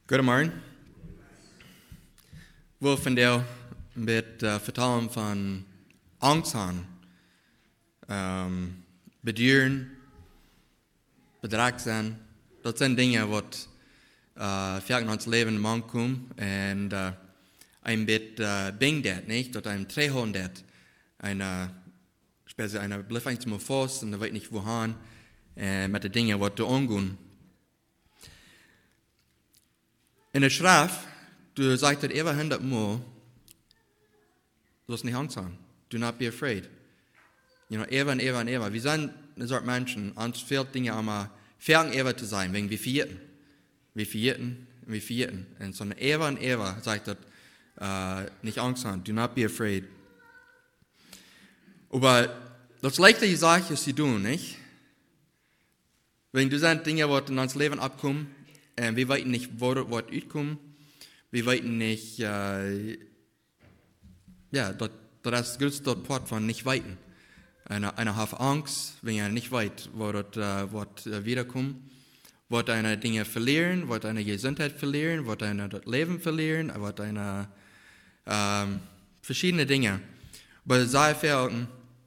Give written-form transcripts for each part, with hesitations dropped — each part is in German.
Goedemorgen. Ik wil vandaag een beetje vertellen van angst aan. Beduren, bedrag zijn. Dat zijn dingen wat vaak in ons leven aankomen. En een beetje bang dat, niet? Dat een treehond dat. Een blijft eens maar vast en weet niet wohin. En met de dingen wat er aangaan. In de schrift, du sagt het over 100 Mal, du hast nicht Angst haben. Do not be afraid. Ever und ever und ever. Wir sind eine Sorte Menschen, uns fehlt Dinge einmal, fern ever zu sein, wegen wir vierten. Und so ever und ever sagt das, nicht Angst haben, do not be afraid. Aber das leichte die Sache ist, sie tun, nicht? Wenn du sind Dinge, die in uns Leben abkommen, wir wissen nicht, wo das uitkommt. Wir wissen nicht, das ist das größte Part von nicht weiten. Einer hat Angst, wenn er nicht weiß, wo das wiederkommt. Wird eine Dinge verlieren, wird eine Gesundheit verlieren, wird eine das Leben verlieren, wird eine verschiedene Dinge. Aber sei verhalten,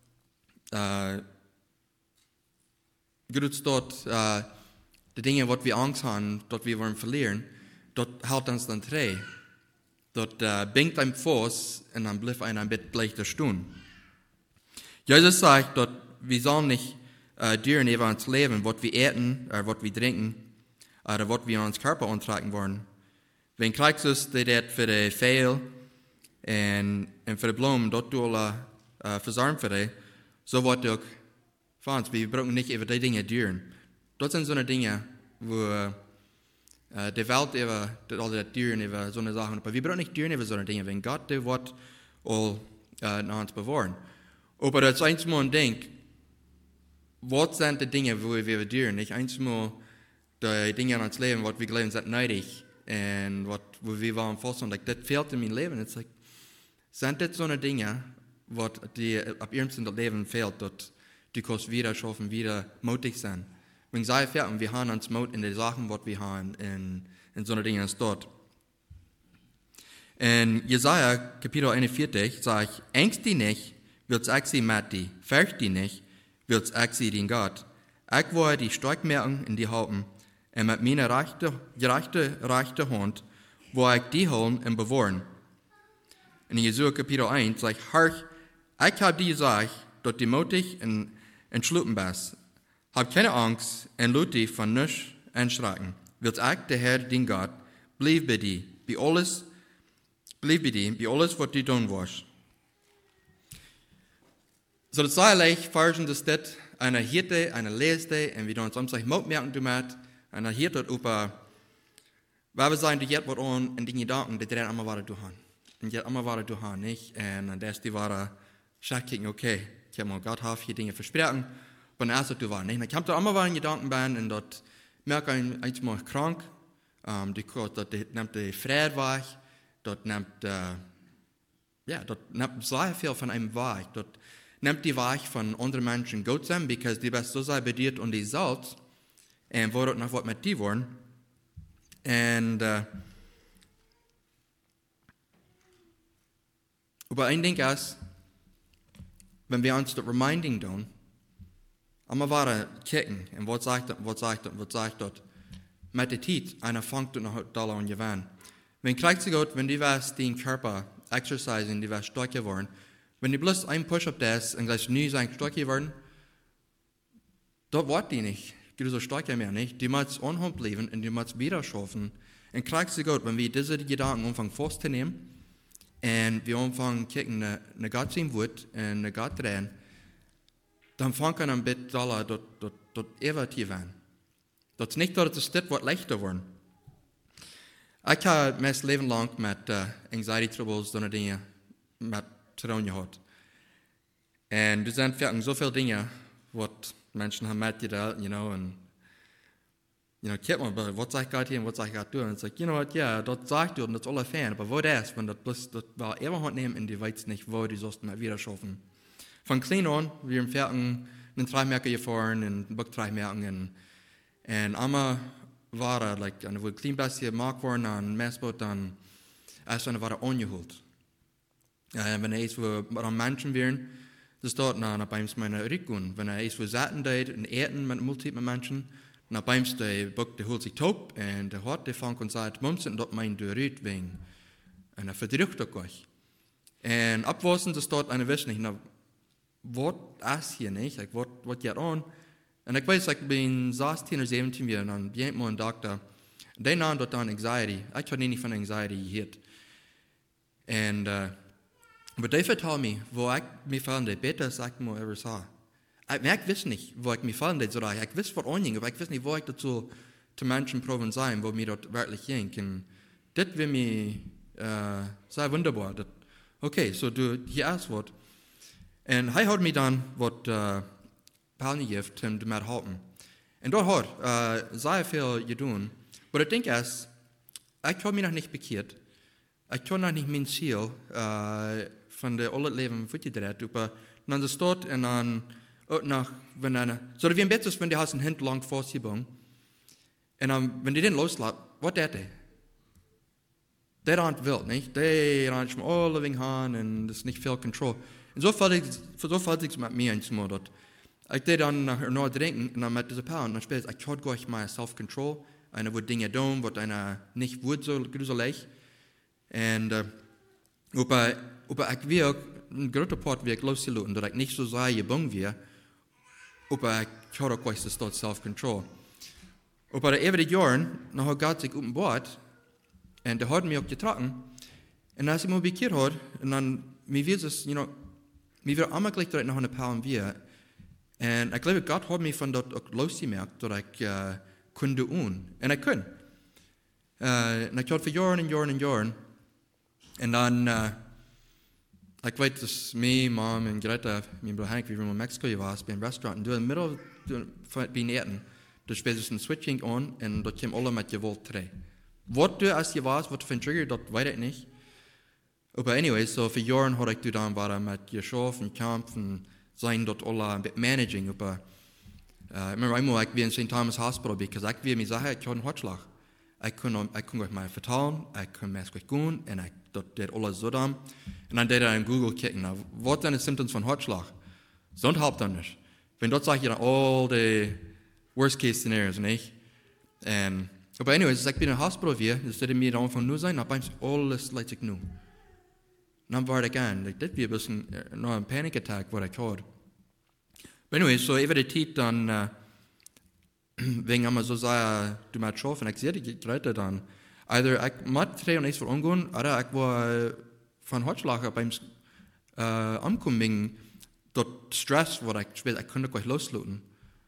gut dort, die Dinge, die wir Angst haben, dass wir wollen verlieren, das hält uns dann drei. Das bringt einem Fuß und dann bleibt ein bisschen leichter stehen. Jesus sagt, dass wir sollen nicht düren über uns Leben, was wir essen, oder was wir trinken, oder was wir in uns Körper antragen wollen. Wenn Christus das für die Fehl und für die Blumen, dort du versorgen für die, so wird auch für uns. Wir brauchen nicht über die Dinge düren. Das sind so eine Dinge, wo die Welt über alle Düren über so eine Sachen, aber wir brauchen nicht Düren über so eine Dinge, wenn Gott die Wort all nach uns bewahren. Aber das einmal ein Ding, was sind die Dinge, wo wir düren? Nicht einmal die Dinge in uns Leben, was wir glauben, sind neidig und wo wir waren fast und das fehlt in meinem Leben. Es sind das so eine Dinge, was die ab ihrem Leben fehlt, dass die kannst wieder schaffen, wieder mutig sein. Wenn sei fertig, wir haben uns Mut in die Sachen, was wir haben, in so eine Dinge dort. In Jesaja, Kapitel 41, sagt, Angst die nicht, wird's ich sie mit die, fürcht die nicht, wird's ich sie den Gott. Ich will die stark merken in die Haupten, und mit meiner rechte Hand, wo ich die holen und bewahren. In Jesaja, Kapitel 1, sagt, Herr, ich habe dir gesagt, dass die mutig und entschlossen bist. Hab keine Angst und lass dich von nichts erschrecken. Wird ich, der Herr, dein Gott, bleib bei dir, bei alles, was du tun wirst. So, das sei leicht, forschen, dass das eine Hirte, eine Leste, und wir uns umsonst Mut merken, du mit, eine Hirte über, weil wir sagen, die jetzt wird an, und die Gedanken, die drehen immer weiter durch. Und jetzt immer weiter durch, nicht? Und das die wahre, schauen, okay, ich habe mal Gott auf hier Dinge versprechen. Von erst du war nicht. Ich habe da immer wieder Gedanken bei und dort merke ich einmal krank. Dort nimmt die Freude weg. Dort nimmt sehr viel von einem weg. Dort nimmt die weg von anderen Menschen gut sein, because die bist so sehr bedient und die selbst und wo dort noch was mit dir wollen. Und aber ein Ding ist, wenn wir uns das Reminding tun, einmal weiter kicken, und was sagt das, mit der Zeit, einer fängt noch Dollar an gewinnen. Wenn kriegst du gut, wenn du wirst den Körper exercisen, die wirst stark geworden, wenn du bloß ein Push-up das und gleich nie sein stark geworden, dort wird die nicht, du so stark mehr nicht, die musst anhand bleiben und die musst wieder schaffen. Und kriegst du gut, wenn wir diese Gedanken anfangen festzunehmen, und wir anfangen kicken, eine Gott sein Wort und eine Gott drehen, dann fangen wir ein bisschen Dollar dort ewig werden. Das ist nicht, dass es wird leichter werden. Ich habe mein Leben lang mit Anxiety Troubles, so eine Dinge, mit zu tun gehabt. Und es sind so viele Dinge, was Menschen haben mitgeteilt, und, guck mal, was sag ich gerade hier und was sag ich gerade tun? Und ich sage, ja, das sagt du und das ist alle Fan, aber wo das, wenn das war immer nehmen und die weiß nicht, wo die sonst mal wieder schaffen. Von klein an, wir haben einen Dreimerker gefahren, einen Buck-Dreimerken, und einmal waren, like, en wo klein beetje gemaakt worden aan mesboot, dan als we waren ongehoeld. Wenn es wo an Menschen wären, das dort nach beim's meine Rückgun, wenn es wo Saten deed en eten mit multiple Menschen, nach beim's der Bock der holt sich top und der hat der fang und sagt, mums und dort mein der Rüt wegen und verdrückt euch. Und abwassen das dort eine wissen nicht, na was ist hier nicht, like, was geht an? Und ich weiß, ich bin 16 oder 17 Jahre, dann bin ich mal ein Doktor. Und der nahm dort an Anxiety. Ich habe nicht von Anxiety gehört. Und, aber der vertelt mir, wo ich mich fallen, der besser als ich mal ever sah. Ich weiß nicht, wo ich mich fallen, ich weiß, was anging, aber ich weiß nicht, wo ich dazu zu Menschen proben sein, wo mir dort wirklich ging. Und das wäre mir sehr wunderbar. Dat, okay, so du hier ist was. Und er hat mir dann was Palni gift um te helpen. En dort hat sehr viel getan. Aber ich denke, ich habe mich noch nicht bekehrt. Ich habe noch nicht mein Ziel von der alle Leben fortgedreht. Aber dann das dort und dann auch nach, wenn eine, so wie ein Bett ist, wenn die hast einen Hund lang vorsiebung. Und dann, wenn die den loslässt, was tut der? Der rennt wild, nicht? Der rennt schon alle wegen Hahn und das ist nicht viel Kontrolle. Und so fällt es mit mir einmal dort. Ich deed dan naar drinken en dan met deze paal. En dan speelde ik had gleich mijn self-control. En er wordt dingen doen wat een niet wordt zo gruselig. En ik wil een grote part weer loslaten, dat ik niet zo zeer bang weer. Maar ik had ook gleich dat self-control. Maar de eeuwige jaren, dan had God zich openbaard. En de had mij ook getrokken. En als ik me bekeerd had, en dan, mij wil het, mij wil allemaal gleich dat ik nog een paal weer. En ik geloof, God had mij van dat ook losgemerkt, dat ik kon doen. En ik kon. En ik had voor jaren en jaren en jaren. En dan, ik weet dat mijn mom en Greta, mijn broer Henk, wie we in Mexico was, bij een restaurant. En door in het midden van het eten, dus speelde ze een switching aan en dat kwam alle met geweld terug. Wat du als je was, wat voor een trigger, dat weet ik niet. Maar anyway, so voor jaren had ik dan waren met Jeschoof en kamp en zijn dat alle een beetje managing. Ik remember eenmaal, ik ben in St. Thomas Hospital, because ik wil me zeggen, ik had een hartslag. Ik kon euch mij vertellen, ik kon mij goed doen, en ik deed alles zo dan. En dan deed ik in Google kijken, nou, wat zijn de symptoms van hartslag? Dat helpt dan niet. Wenn dat zeg je dan all the worst case scenarios, niet? En, maar anyways, ik ben in een hospital weer, dus dat mir dan van nu zijn, dan ben ik alles lijkt ik nu. Dan was ik aan, dit weer een beetje een panic attack wat ik had. Maar anyways, so even de tijd dan, wegen allemaal zo zei, du maakt schof, en ik zie die geredet dan. Either ik moet trainen iets voor omgaan, of ik was van hartslag beim omkoming, dat stress wat ik speelde, ik kon ook loslaten.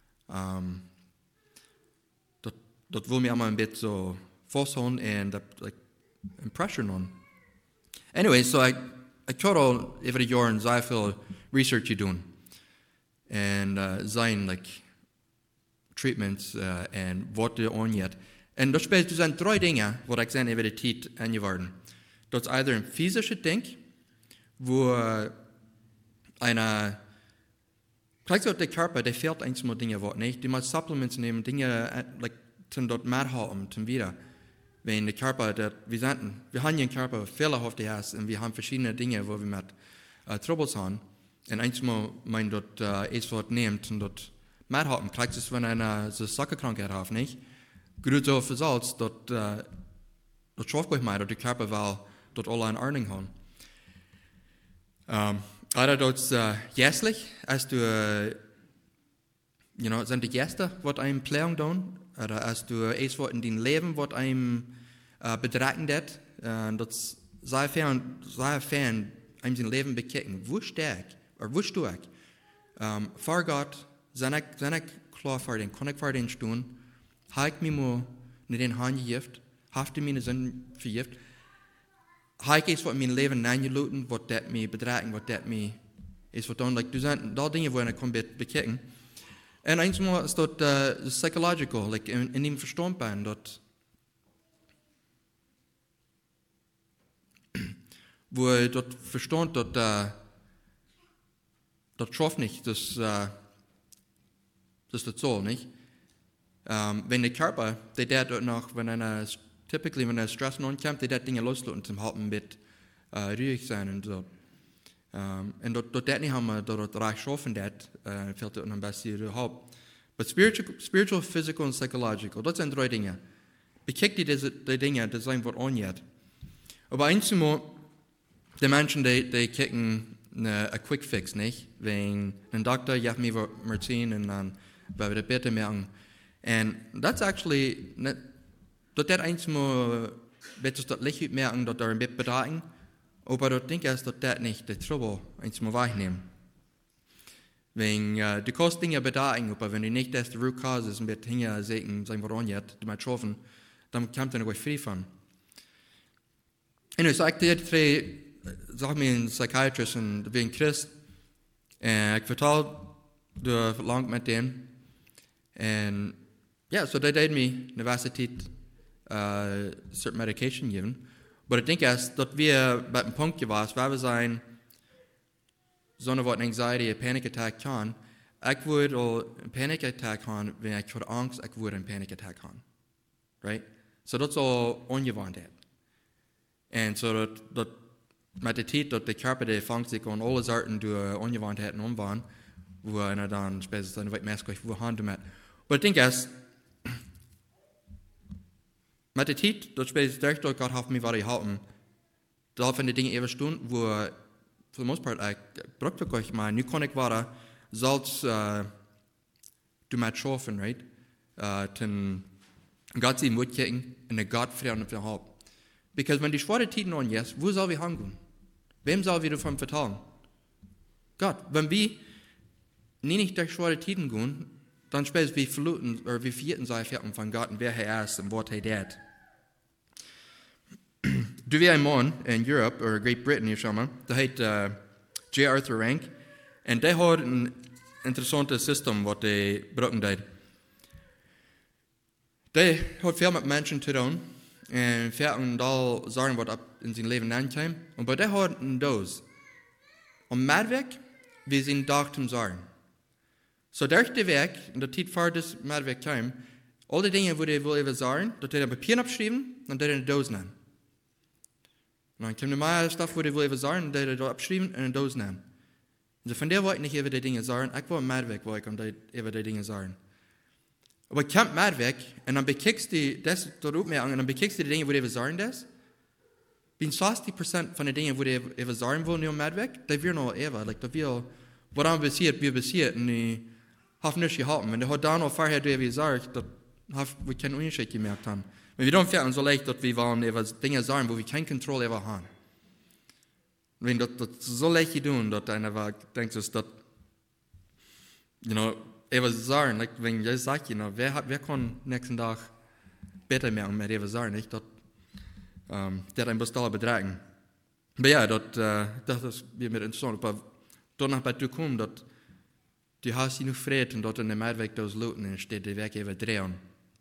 Dat wil me allemaal een beetje zo vasthouden en dat een pressure on. Anyway, so ik had al over de jaren zeer veel research gedaan. En zijn like treatments en wat er aangaat. En dat speelt dus aan drie dingen wat ik zijn over de tijd aangeworden. Dat is either een fysische ding, wo kijk op de körper, die fehlt einmal dingen wat niet. Die moet supplements nemen, dingen like zum dort mehr haben, zum wieder. Wenn der Körper, wir haben einen Körper fehlerhaft ist und wir haben verschiedene Dinge, wo wir mit Troubles haben. Und einmal mein dort es was nimmt und dort mehr haben, kriegt es, wenn einer so Sackerkrankheit hat, nicht? Gut so versalzt, dort schafft euch mal, dort der Körper will dort alle in Ordnung haben. Oder dort jährlich, als du, sind die Gäste, was einem Pläung tun, oder als du es was in dein Leben, was einem bedrecken det, das sei fern, einem sein Leben bekicken. Wo stehe ich? Oder wo stehe ich? Vor Gott, sind ich klar vor den, kann ich vor den stehen, habe ich mich mal nicht den Hand gegift, hafte meine Sünden vergift, habe ich es was in mein Leben angeluten, was das mich bedrecken, was das mich ist, was dann, like, du sind da Dinge, wo ich kann bekicken. En einmal ist das psychological, like in dem Verstand bin, dort, wo ich dort verstand, dort schafft nicht, das soll nicht. Wenn der Körper, der dort noch, wenn wenn Stress kommt, der Dinge loslassen zum Halten mit ruhig sein und so. Und dort nicht haben wir dort reich schaffen, fällt dort noch ein bisschen überhaupt. Aber spiritual, physical und psychological, das sind 3 Dinge. Bekickt die Dinge, das sind was angeht. Aber einmal, die Menschen, die kicken a quick fix, nicht? Wenn ein Doktor gibt mir Medizin und dann werden wir bitte merken. Und das actually, dort einmal wird es dort Licht merken, dort ein bisschen bedeuten, aber dort denke ich, dass das nicht die Trouble einmal wahrnehmen. Wenn du kannst Dinge bedeuten, aber wenn du nicht das die Root Cause ist und mit Dinge sehen, sein woran jetzt, die mal schaffen, dann kommt er noch frei von. Und ich sagte dir, sag mir ein Psychiatrist und wie ein Christ, ich vertraue du lang mit denen. Und ja, so die did mir Universität certain medication geben. Aber ich denke, dass wir bei dem Punkt gewesen, weil wir sein, so eine was Anxiety, ein Panic Attack kann, ich würde einen Panic Attack haben, wenn ich vor Angst, ich würde einen Panic Attack haben. Right? So das ist auch ungewohnt. Und so das mit der Zeit, dass der Körper, der fängt sich an alle Sorten durch Ungewohntheiten umwandeln, wo einer dann später dann wird merken, wo handelt mit. Aber ich denke, dass mit der Zeit, dass später durch Gott hat mich was halten, da von den Dingen eben Stunden, wo für den most part ich brauchte euch mal, nu kann ich weiter, salz du mit schaffen, right? Ten Gott sie Mut kicken und der Gott freuen auf den Haupt. Because wenn die schwere Tiden an jetzt, wo soll wir hingehen? Wem soll wir davon vertrauen? Gott. Wenn wir nicht durch schwere Tiden gehen, dann später wir verluten oder wir vierten sei von Gott und wer er ist und was er tut. Du wie ein Mann in Europe oder Great Britain hier schon mal, der heißt J. Arthur Rank und der hat ein interessantes System, was der brauchen tut. Der hat viel mit Menschen zu tun. Und fährten da sagen, was in seinem Leben ankommt. Und bei der hat ein Dose. Und mit Weg, wir sind da zum Sagen. So durch den Weg, in der Zeit vor das mit Weg kam, alle Dinge, die er will sagen, dass er ein Papier abschreiben und dann eine Dose nennen. Und dann kommt der Meier Stoff, wo er will sagen, und er da abschreiben und eine Dose nennen. Und so von der wollte ich nicht über die Dinge sagen, ich war mit Weg, wo ich über die Dinge sagen. Aber ich komme mit weg und dann bekickst du das dort mehr an und dann bekickst du die Dinge, wo du sagen das. Bin 60% von den Dingen, wo du sagen will, nur mit weg, da wird noch ever, like da will, was dann passiert und ich habe nicht gehalten. Und der hat dann noch vorher gesagt, dass wir keinen Unterschied gemerkt haben. Und wir don't fällt uns so leicht, dass wir wollen Dinge sagen, wo wir keine Kontrolle über haben. Wenn das so leicht tun, dass einer denkt, dass das, Eva sagen, like, wenn ich sage, wer kann nächsten Tag besser machen mit Eva sagen, nicht? Der ein Bestall betragen. Aber ja, das ist mir interessant. Aber danach bei dir kommen, dass du hast genug Frieden und dort in der Meidweg das Luten und steht der Weg eben drehen.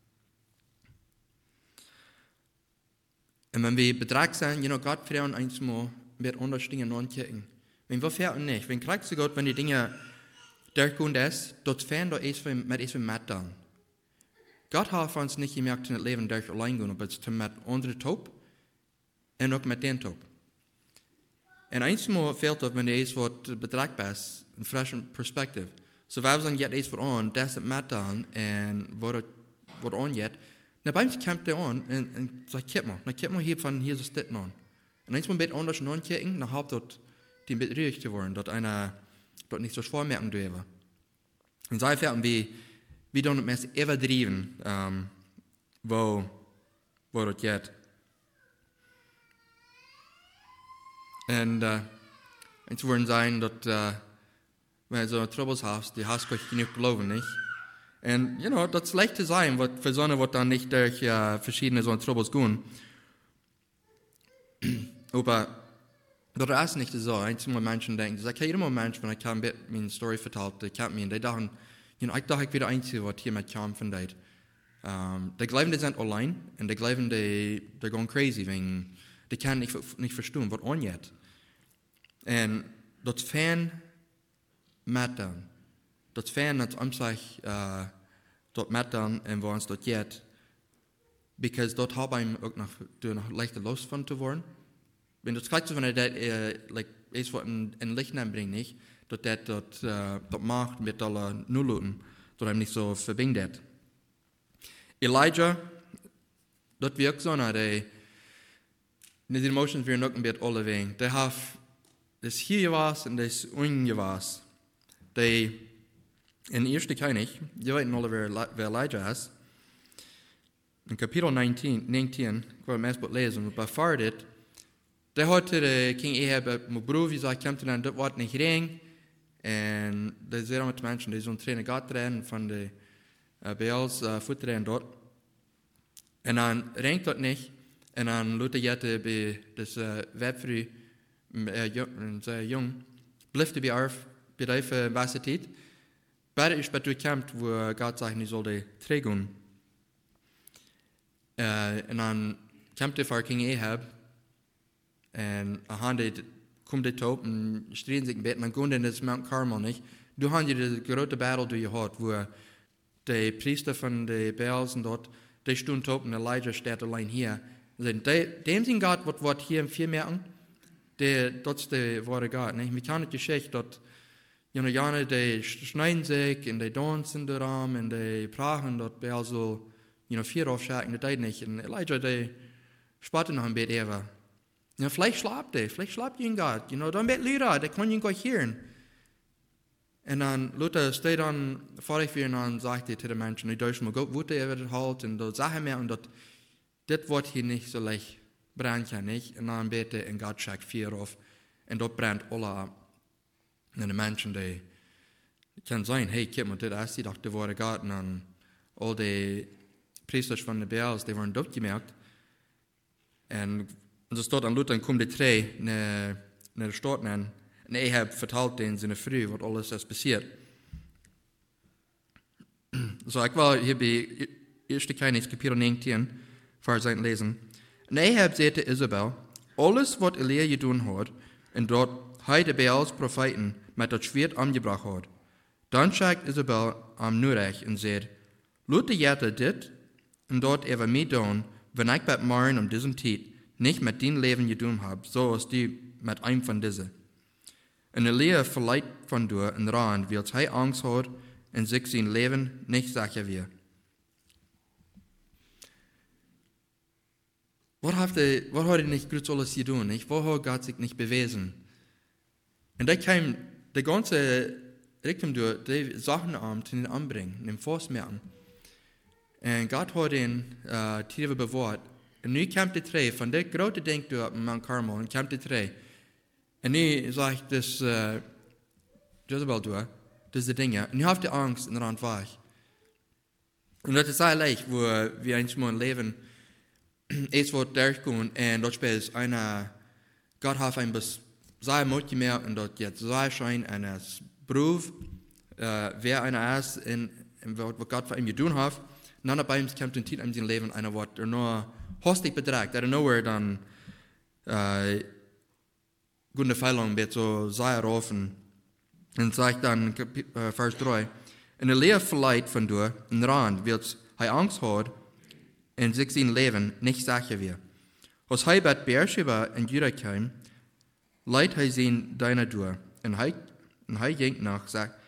Und wenn wir betragt sind, Gott freuen eins mal mit anderen Dingen ankicken. Wenn wir fähren nicht, wenn kriegst du Gott, wenn die Dinge durchgehen ist, dort fern da ist mit dann. Gott hat uns nicht gemerkt in das Leben durch allein gehen, aber es ist mit anderen Top und auch mit den Top. Und einmal fehlt es, wenn du es wird betragbar ist, eine frische Perspektive. So wir sagen, jetzt ist es an, das ist mit dann, und was an jetzt, dann bei uns kommt der an und sagt, kipp mal hier ist das an. Und einmal mit anders ankicken, dann hat dort die mit ruhig zu werden, dort einer dort nicht so schwer merken dürfen. Und so fährten wir dann mit immer driven, wo das geht. Und es würden sein, dass wenn du so Troubles hast, du hast gleich genug Glauben, nicht? Und, das ist leicht zu sein, für so eine, was dann nicht durch verschiedene so Troubles gehen. Aber das ist nicht so. Einzelne Menschen denken, ich sage, jeder Mensch, wenn ich meine Story vertellt, die kennt mich, und die dachten, ich dachte, ich bin der Einzige, was hier mit kämpfen wird. Die glauben, die sind allein, und die glauben, die gehen crazy, wegen, die können nicht verstehen, was angeht. Und das Fan mit dann. Das Fan hat sich dort mit dann und wo uns dort geht. Because dort habe ich auch noch leichter Lust von zu worden. Wenn du es gleich so von der, ist was in Licht bringt nicht, dort macht mit aller Nulluten, dort einem nicht so verbindet. Elijah, dort wirkt so, die emotions wir noch ein bisschen alle wegen. Die haben das hier was und das ungewas. Die in 1. König, ihr wisst alle, wer Elijah ist. In Kapitel 19, ich will erst lesen, und bevor das, der hatte der King Ahab mit Bruder gesagt, kommt dann, das wird nicht rein. Und da sind mit Menschen, die so ein Trainer Gott rennen von den Baals Futtern dort. Und dann rennt dort nicht. Und dann Luther jette bei das Webfrüh, sehr jung, blieb bei auf, bei der Universität. Beide ist bei der Camp, wo Gott sagt, ich soll die tragen. Und dann kommt der vor King Ahab. Und kommt der Top und streben sich ein bisschen. Dann gehen in das Mount Carmel nicht. Du hast die große Battle, die ihr habt, wo die Priester von den Baals und dort, die stehen top und Elijah steht allein hier. Dem sind Gott, was hier viel merken, das ist der wahre Gott. Wir kennen die Geschichte, dort, Jana, die schneiden sich und die tanzen daran und die prachen dort Baal so, vier aufschauen, das nicht. Und Elijah, die spottet noch ein bisschen eher. Vielleicht schlaft ihn Gott, dann wird Lira, der kann ihn gleich hören. Und dann Luther steht dann vor ich und dann sagt er zu den Menschen, ich darf mal Gott, wo er wird halt, und dort sagen wir, und das wird hier nicht so leicht, brennt ja nicht. Und dann bete in Gott schickt 4 auf, und dort brennt alle ab. Und die Menschen, die können sagen, hey, guck mal, das ist doch der wahre Gott. Und dann all die Priester von den Baals, die waren dort gemerkt. Und so steht an Luther, kommt die 3 nach der Stadt an. Und Ahab vertelt denen seine Früh, was alles ist passiert. So, ich war hier bei 1. König, Kapitel 19, Vers 1 lesen. Und Ahab sagte Isabel, alles, was Elia getan hat, und dort die Baals Propheten mit das Schwert angebracht hat. Dann schaut Isabel am Nurech und sagt, Luther jette dit, und dort er mir tun, wenn ich bei morgen um diesen Zeit nicht mit dem Leben getan habe, so ist die mit einem von diesen. Und Elia verleiht von dir in Rand, weil er Angst hat und sich sein Leben nicht sicher wird. Was hat er nicht gut alles getan? Wo hat Gott sich nicht bewiesen? Und da kam die ganze Richtung durch, die Sachen zu ihn anbringen, den Forstmerken. Und Gott hat ihn tiefer bewahrt. Und nu kommt die 3, von der großen Ding durch Mount Carmel, und kommt die 3. Und nu sagt das Jezebel durch, das ist die Dinge. Und nu habt ihr Angst und dann war ich. Und das ist sehr leicht, wo wir einmal leben, es wird durchgehen, und dort ist Gott hat ein bisschen sehr Mut gemerkt, und dort jetzt sehr schein eine Beruf, wer einer ist, und was Gott für ihn getan hat. Und dann bei ihm kommt ein Titel in sein Leben, einer wird nur hostig betragt, er nowhere dann gute Feilung wird so sehr offen. Und sagt dann, Vers 3, und Elia verleiht von dir, in Rand, weil er Angst hat, und sich sein Leben nicht sicher wird. Als er bei Beersheba in Juda kam, leiht er sein deiner durch, und er ging nach,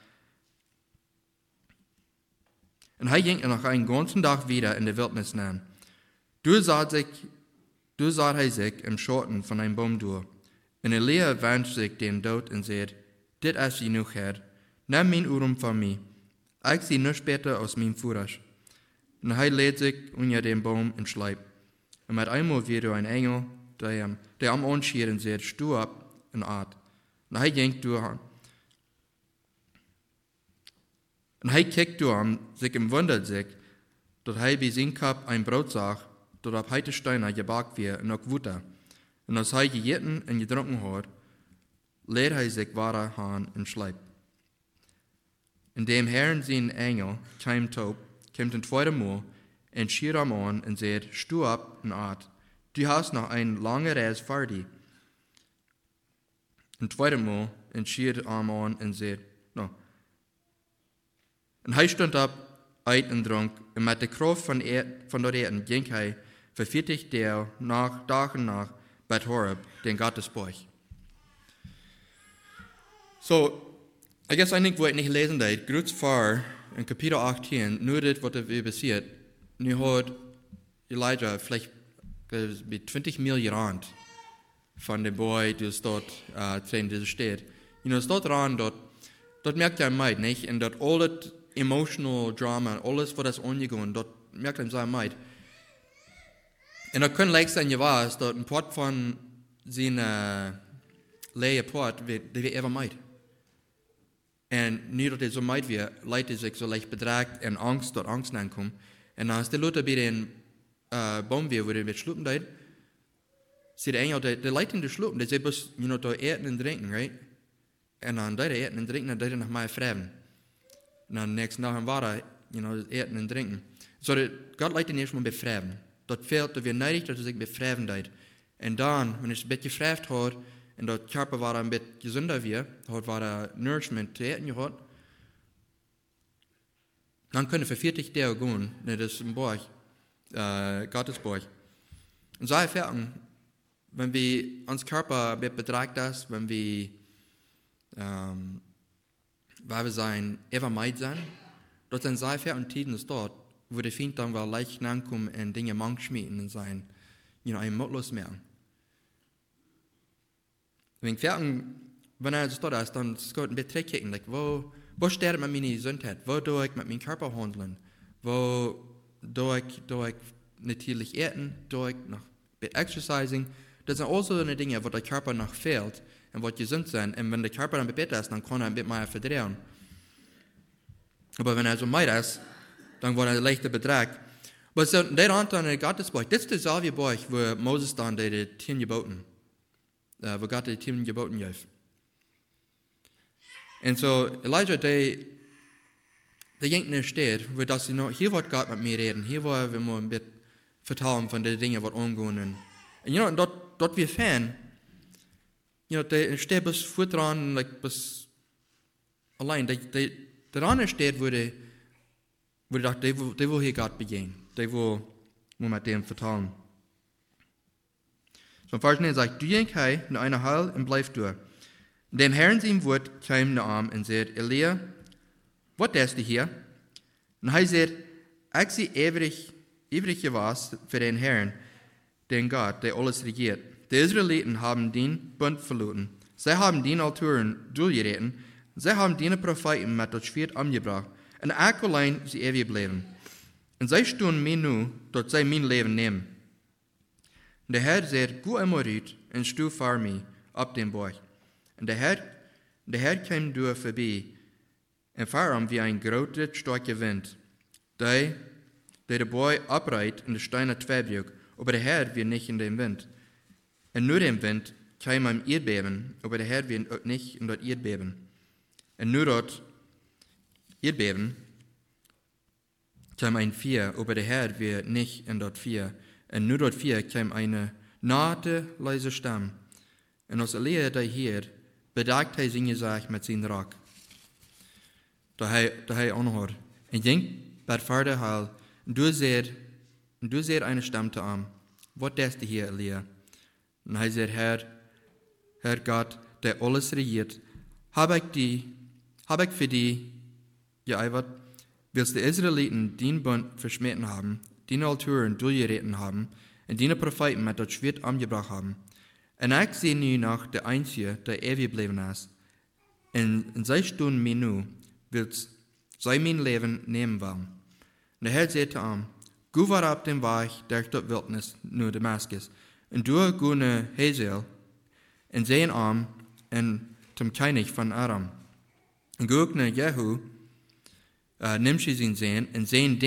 und er ging nach einen ganzen Tag wieder in der Wildnis nahen. Du sah er sich im Schatten von einem Baum durch. Und Elia wandte sich den Tod und sagte, dit ist genug, Herr, nimm mein Urum von mir. Ich sehe nur später aus meinem Furasch. Und er lädt sich unter dem Baum und schleibt. Und mit einmal wieder ein Engel, der am Anschieren und sagt, stu ab und at. Und er ging durch. Und er kickt durch, sich und wundert sich, dass er bei seinem Kopf ein Brot sah, das auf heite Steine gebackt wird und auch Wutter. Und als er gegessen und getrunken hat, lädt er sich weiter an und schleibt. Und dem Herrn sein Engel kam taub, kommt ein zweites Mal und schiert ihm an und sagt, stu ab und at. Du hast noch eine lange Reise vor dir. Ein zweites Mal und schiert ihm an und sagt, no. Und er stand ab uit en dronk, en met de kracht van dat eten ging hij voor 40 dagen nach bij Horeb, den Gottesberg. So, I guess eigentlich, wo ich nicht lesen darf, kurz vor, in Kapitel 18, nur das, was da passiert, nu hat Elijah vielleicht mit 20 Millionen von dem Boy, der dort in dieser Stadt. Es dort ran, dort merkt er meid, nicht? Und dort alles emotional Drama, alles, was das angegangen, dort merkt er sein meid. Und dort können leicht sein, dass dort ein Port von seiner leere Port, der wird ever meid. Und nicht, dass er so meid wird, Leute sich so leicht betragt und Angst ankommen. Und als die Leute bei den Baum wir, wo die mit schlupen dort, sie die Engel, die Leute in der Schlupen, die sind bloß, da eten und trinken, right? Und dann die eten und trinken, dann die nach mal fragen. Und dann nächsten Tag war da, eten und trinken. So, Gott leitet nicht mal befragen. Dort fehlt, dass wir neidig, dass er sich befragen dort. Und dann, wenn es ein bisschen gefragt hat, und der Körper war ein bisschen gesünder wird, war da Nourishment zu eten gehabt, dann können wir für 40 Tage gehen, das ist ein Borg, Gottesborg. Und so fertig, wenn wir uns Körper betragt das, wenn wir, weil wir sein, ever meid sein, dort sind sehr fertig Tiden dort, wo die Find dann wel leicht ankommen und Dinge mang schmieden und sein, ein mutlos merken. Wenn das dort ist, dann geht ein bisschen kicken, like, wo steht mit meiner Gesundheit? Wo tue ich mit meinem Körper handeln? Wo tue ich natürlich essen? Tue ich noch exercising? Das sind also so Dinge, wo der Körper noch fehlt und wo gesund sind. Und wenn der Körper dann besser ist, dann kann er ein bisschen mehr verdrehen. Aber wenn er so meid ist, dann wird er leichter betragt. Aber so, der Anton in Gottesbuch, das ist derselbe Buch, wo Moses dann die 10 Geboten, wo Gott die 10 Geboten gab. Und so, Elijah, der ging in der Stadt, wo das, hier wird Gott mit mir reden, hier wollen wir mal ein bisschen vertrauen von den Dingen, was angehen. Und dort wir Fan, der steht bis vor dran, like, bis allein, der andere steht, wo ich dachte, der will hier Gott begehen, der will mit dem vertrauen. So, im Vers 9 sagt, du gehst in einer Heil und bleib durch. Dem Herrn sein Wort kam Naam und sagt, Elia, was tust du hier? Und er sagt, ich sie ewig was für den Herrn, den Gott, der alles regiert. Die Israeliten haben den Bund verloren. Sie haben den Alturen durchgeritten. Sie haben den Propheten mit das Schwert umgebracht. Und ich allein sie ewig bleiben. Und sie stunden mir nur, dass sie mein Leben nehmen. Und der Herr sagt, geh einmal rüt und stu vor mir ab dem Berg. Und der Herr kam durch vorbei und fahr wie ein großer, starker Wind, der Berg abreit und die Steine zweibjog, aber der Herr wird nicht in dem Wind. Und nur dem Wind kam ein Erdbeben, aber der Herr wird nicht in das Erdbeben. Und nur dort Erdbeben kam ein Vier, aber der Herr wird nicht in das Vier. Und nur dort Vier kam eine nahe, leise Stimme. Und als Elia da hier, bedeckt er sein Gesicht mit seinem Rock. Da er anhört. Und ging bei Vater Heil, und du seht eine Stimme zu ihm. Was tust du hier, Elia? Und er sagt, Herr Gott, der alles regiert, habe ich für dich geeifert, willst die Israeliten den Bund verschmäht haben, den Alturen durchgeritten haben, und den Propheten mit das Schwert umgebracht haben. Und ich sehe nun nach der Einzige, der ewig bleiben ist. Und sie stunden mir nu, willst sie mein Leben nehmen wollen. Und der Herr sagte ihm, geh war ab dem Weg durch die Wildnis nur Damaskus, und du geh nach Hazael, und sehen ihm und zum König von Aram. Und geh nach Jehu, nimm sie ihn sehen, und sehen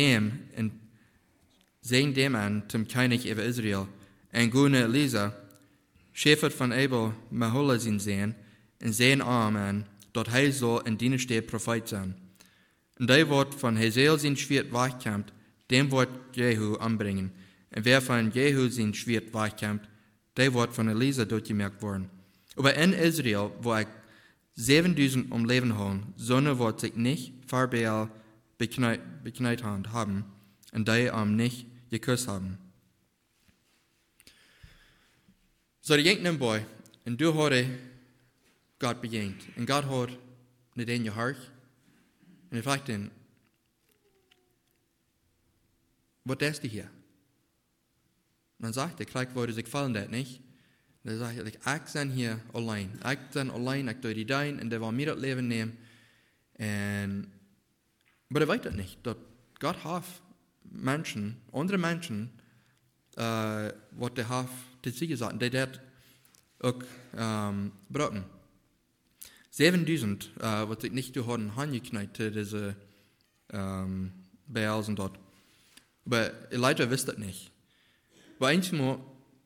dem an zum König über Israel. Und geh nach Elisa, Schäfer von Abel, Mahola ihn sehen, und sehen ihm an, dort er soll in deiner Stadt Prophet sein. Und der wird von Hazael sein Schwert wegkämpft, dem wird Jehu umbringen. Und wer von Jehu sein Schwert wegkämpft, der wird von Elisa durchgemerkt worden. Aber in Israel, wo ich 7000 Leben holen, Sonne wird sich nicht vor Baal bekneit haben und die nicht geküsst haben. So die ging nem boy, und du hatte Gott begegnet. Und Gott hat nicht in ihr Hart. Und ich fragte ihn, was ist die hier? Und dann sagte er, vielleicht wollte sich gefallen das nicht. Und dann sagte ich bin hier allein. Ich bin allein, ich tue die dein, und der will mir das Leben nehmen. Aber er weiß das nicht, dass Gott hat Menschen, andere Menschen, was der hat zu sich gesagt, die das auch brauchen. 7000, was ich nicht durch den Hand geknallt, diese Baals und dort. Aber Elijah wusste das nicht. Aber einmal,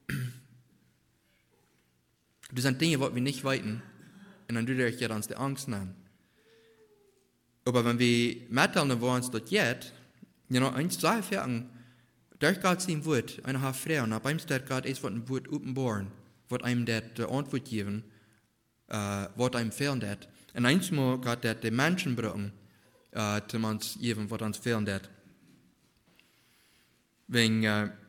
das sind Dinge, die wir nicht weiten, und dann tut ihr euch uns die Angst nehmen. Aber wenn wir mitteilen, wo uns das geht, eins zwei Fragen, durch Gott sein Wort, eine halbe Frau, und beim Start Gott ist, was ein Wort offenbaren, was einem das Antwort geben, was einem fehlen hat. Und einmal Gott das die Menschen brauchen, zum uns geben, was uns fehlen hat. Wegen,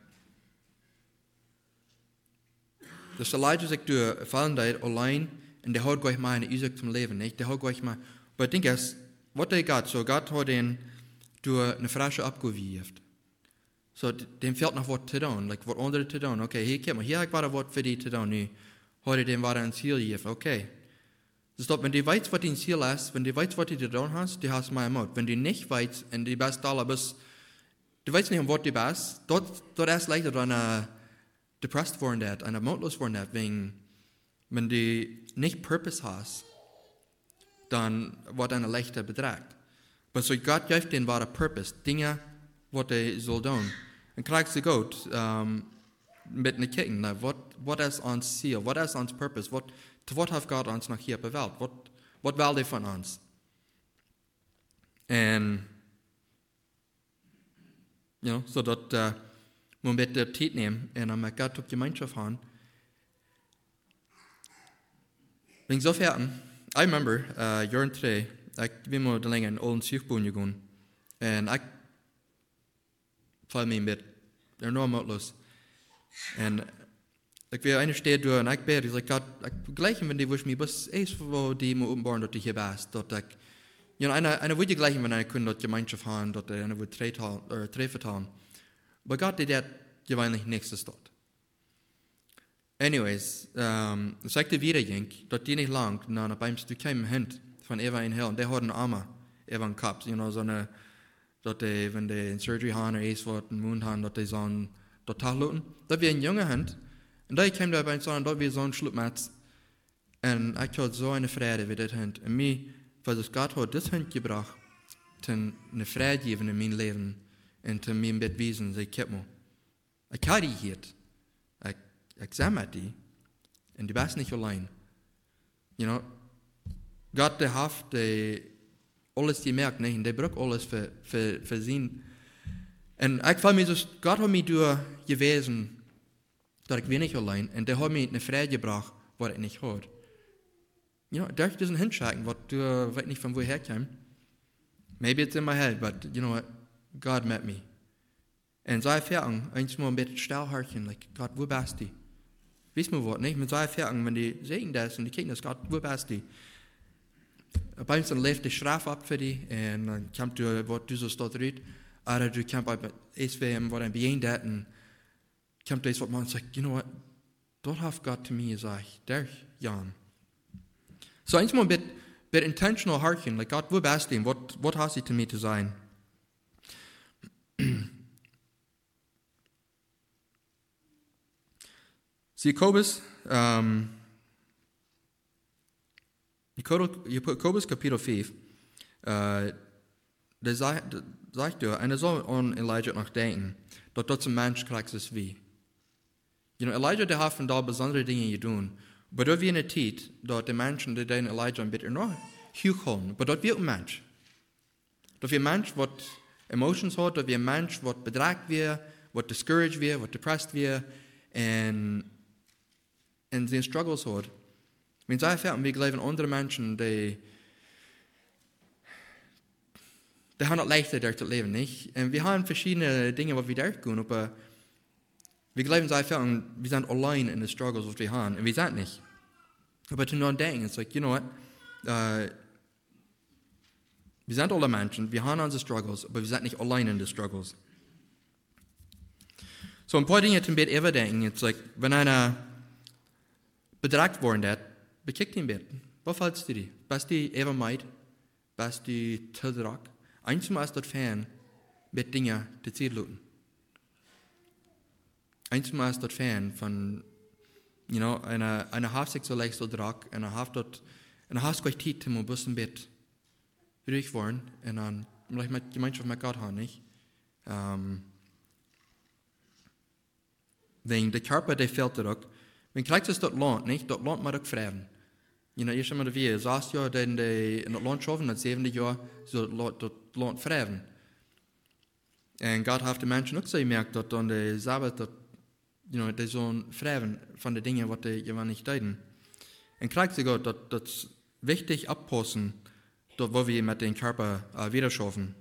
das Elijah sich durch fallen hat allein, und der hat gleich mal eine Isaac zum Leben, nicht? Der hat gleich mal, aber ich denke, was der Gott, so Gott hat ihn durch eine Flasche abgewieft. So, dem fehlt noch was zu tun, like, was andere zu tun. Okay, hier kommt man, hier war was für die zu tun, nee. Heute dem war ein Ziel gegeben, okay. Das ist, wenn du weißt, was dein Ziel ist, wenn du weißt, was du zu tun hast, du hast mal Mut. Wenn du nicht weißt, und du bist da bist, du weißt nicht, was du bist, dort ist leichter dann depressed worden, eine mutlos worden, wenn du nicht Purpose hast, dann wird eine leichter betragt. Aber so Gott gibt den wahre Purpose, Dinge, was er soll tun. Und kriegst du gut, mit den Kicken, was ist uns Ziel, was ist uns Purpose, was hat Gott uns noch hier bewählt, was will er von uns? Und, so dass wir mit der Zeit nehmen und mit Gott auf Gemeinschaft haben. Insofern, I remember, Jahren 3, ich bin mal länger in Olden Suchbohnen gegangen. Und ich fall mir mit, enorm mutlos. Und ich will eine Stelle durch und ich bete, ich sage, Gott, ich gleichen, wenn die wünsche mir, was ist, wo die mir offenbaren, dass du hier bist. Dass ich, eine würde gleichen, wenn eine Kunde dort Gemeinschaft haben, dass eine würde treffen haben. Aber Gott, der gewöhnlich nächstes dort. Anyways, ich sagte wieder, dass die nicht lang, dann beim du kämen hin von Eva in Hell, und der hat einen Arme, Eva einen Kopf, so eine, dass die, wenn die in Surgery haben oder ist, was den Mund haben, dass die so einen total luten. Da wir ein Junge Hand, und da kam da bei uns an, dass wir so einen Schluckmatz, und ich hatte so eine Freude wie das Hand. Und mir, weil das Gott hat das Hand gebracht, eine Freude geben in meinem Leben, und mir ein bisschen wiesen, ich kenne mich. Ich habe die hier. Ich sage mit die, und du bist nicht allein. Gott, der hat alles gemerkt, nicht? Und der braucht alles für sie. Und ich fühle mich so, Gott hat mich durch gewesen, dass ich nicht allein, und der hat mich eine Freude gebracht, was ich nicht habe. Durch diesen Hinschauen, was du weißt nicht von woher kam. Maybe it's in my head, but you know what? God met me. Und so erfahren, einmal ein bisschen stillhalten, like, Gott, wo bist du? Weißt du was, nicht? Mit so erfahren, wenn die sehen das und die kriegen das, Gott, wo bist du? Bei uns dann läuft die Strafe ab für die, und dann kommt du, was du so dort redet, oder du kommst bei SWM, wo dann begehen das, und kommt das, was man sagt, you know what? Dort hat Gott zu mir gesagt, der Jan. So einmal ein bisschen intentional harken, like, Gott, wo bist du? Was hast du zu mir zu sein? Jakobus Kapitel 5, der sagt ja, einer soll an Elijah noch denken, dass dort ein Mensch kriegt es wie. Elijah, der hat von da besondere Dinge getan, aber dort wie eine Zeit, dass die Menschen, die den Elijah ein bisschen noch hochholen, aber dort wird ein Mensch. Dort wird ein Mensch, der Emotions hat, dort wird ein Mensch, der bedragt wird, der discouraged wird, der depressed wird, und seine Struggles hat. Wenn sie erfahren, wir glauben andere Menschen, die die haben es leichter, dort zu leben, nicht? Und wir haben verschiedene Dinge, was wir dort tun, aber wir glauben sehr viel, und wir sind allein in den Struggles, was wir haben, und wir sind nicht. Aber zu nur denken, it's like, you know what, wir sind alle Menschen, wir haben unsere Struggles, aber wir sind nicht allein in den Struggles. So ein paar Dinge zum Bett überdenken, it's like, wenn einer bedragt worden ist, bekickt ihn Bett. Was fällst du dir? Bist du übermeid? Bist du zu drag? Einmal ist das Fan, mit Dingen, die Zeit luten. Einmal ist das Fan von, you know, eine Hafsig so leicht so drag, eine Haft gleich Zeit, um ein bisschen Bett ruhig worden, und dann vielleicht mit Gemeinschaft mit Gott haben, nicht? Wenn der Körper, der fehlt auch, wenn kriegt es dort lohnt, nicht? Dort lohnt man auch fragen. You know, ich habe mal wie, 6 Jahre in das Land schaffen, das 7. Jahr, so dort lohnt fragen. Und Gott hat die Menschen auch so gemerkt, dass an der Sabbat, dass, you know, die sollen fragen von den Dingen, was die jemand nicht deuten. Und kriegt sie Gott, dass das wichtig abpassen, dort wo wir mit dem Körper wieder schaffen.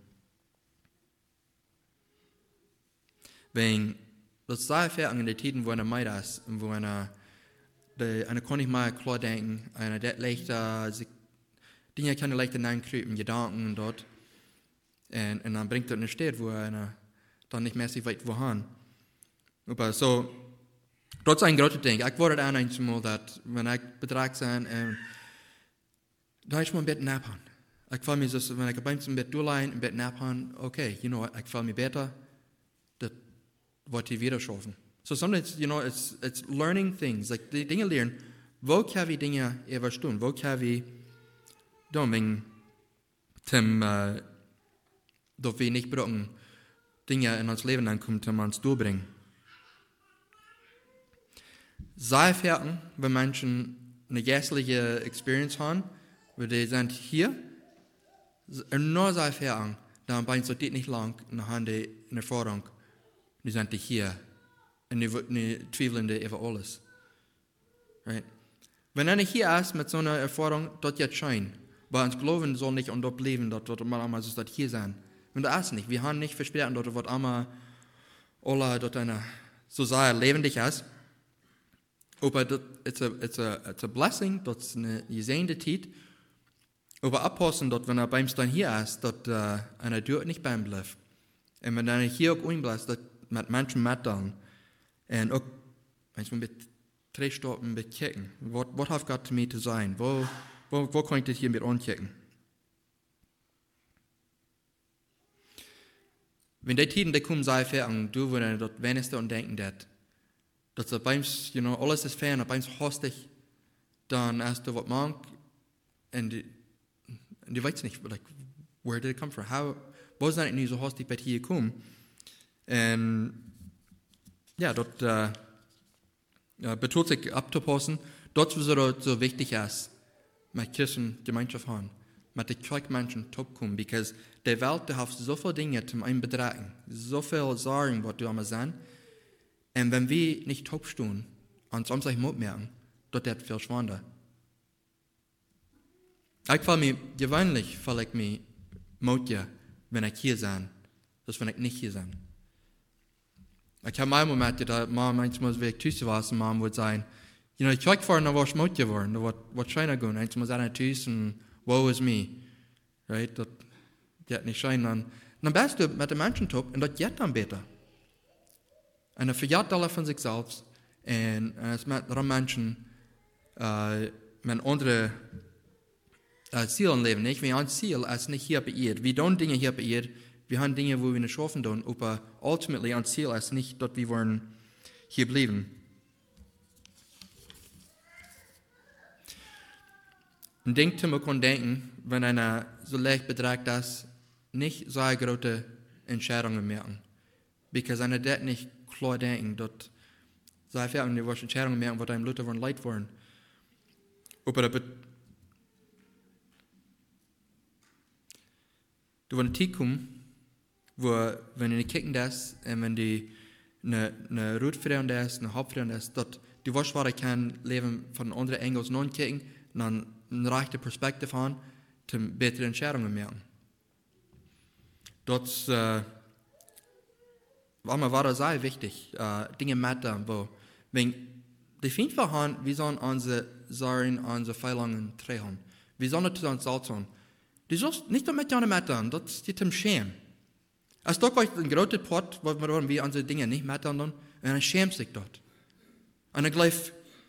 Wenn das sei fair an den Tiden, wo einer meid ist, und wo einer kann nicht mal klar denken, einer der leichter, Dinge kann leichter hineinkriegen, Gedanken und dort. Und dann bringt er eine Stadt, wo einer dann nicht mehr so weit wohin. Aber so, das ist ein großes Ding. Ich wurde dann einmal, dass, wenn ich betragt bin, da ich mal ein Bett nappen. Ich fühle mich so, wenn ich beim Bett durchlein, ein Bett nappen, okay, you know, ich fühle mich besser, das wollte ich wieder schaffen. So sometimes, you know, it's learning things, like die Dinge lernen, wo kann ich Dinge überstehen, wo kann ich wenn dass wir nicht brauchen, Dinge in uns Leben ankommen, um uns durchbringen. Sei fertig, wenn Menschen eine geistliche Experience haben, wo die sind hier, und nur sei fertig, dann bin ich nicht lang, dann haben die eine Erfahrung, die sind hier. Und die zweifeln über alles. Right? Wenn einer hier ist mit so einer Erfahrung, dort jetzt schein. Weil uns Glauben soll nicht und dort bleiben, dort wird mal einmal so hier sein. Wenn du ist nicht, wir haben nicht versprochen, dort wird einmal alle dort eine so sehr lebendig ist. Aber it's a blessing, dort ist eine gesegnete Zeit. Aber abpassen dort, wenn beim Stein hier ist, dort einer dort nicht beim bleibt. Und wenn einer hier auch einbleibt, dort mit Menschen mitteilen. Und auch manchmal mit 3 Stunden bekicken. Was hat Gott zu mir zu sein? Wo kann ich das hier mit ankicken? Wenn die Tiden, die kommen, sei fair, und du, wenn dort wennest und denken, dass du beim, you know, alles ist fair, und beim hast dich, dann hast du was mank, und du weißt nicht, like, where did it come from? Wo ist das nicht so hastig bei hier gekommen? Und ja, dort betont sich abzupassen, dort, wo es so wichtig ist, mit Christen Gemeinschaft haben, mit den Kirchmenschen zukommen, because die Welt hat so viele Dinge zum einen betragen, so viele Sorgen, was du immer sehen, und wenn wir nicht aufstehen und uns nicht Mut merken, dort wird viel schwander. Ich fühle mich gewöhnlich, Mut, wenn ich hier bin, als wenn ich nicht hier bin. Ich habe mal Momente, da manchmal, wenn ich Tüße war, und Mom würde sagen, you know, ich krieg vorhin, da war ich Mut geworden, da war China gehen, manchmal sagen Tüße und woe is me, right, das geht nicht schein, dann bist du mit den Menschen top, und das geht dann besser. Und er verjagt alle von sich selbst, und es mit anderen Menschen, mit anderen Zielen leben, nicht? Wir haben ein Ziel, als nicht hier bei ihr. Wir tun Dinge hier bei ihr, wir haben Dinge, wo wir nicht schaffen tun, aber ultimately ein Ziel ist nicht, dass wir wollen hier bleiben. Und man kann denken, wenn einer so leicht betragt ist, nicht so große Entscheidungen merken. Weil einer das nicht klar denken, dass sei fair und die Entscheidungen merken, was einem Leute wollen leid wollen. Aber du wirst eine Zeit kommen, wo, wenn du nicht kicken das, und wenn du eine Rotfreund ist, eine Hauptfreund ist, dass du wahrscheinlich kann leben von anderen Engels non kicken, dann eine rechte Perspektive haben, zum bessere Entscheidungen machen. Das war mir sehr wichtig, Dinge mitzunehmen, wo, wenn die Feind haben, wir sollen unsere Sorgen, unsere Fehlungen tragen. Wir sollen nicht zu uns salz haben. Die sollst nicht damit mitnehmen, das ist zum Schämen. Es ist doch ein großer Pott, wo wir unsere Dinge nicht mitnehmen, und dann schämt sich dort. Und ich glaube,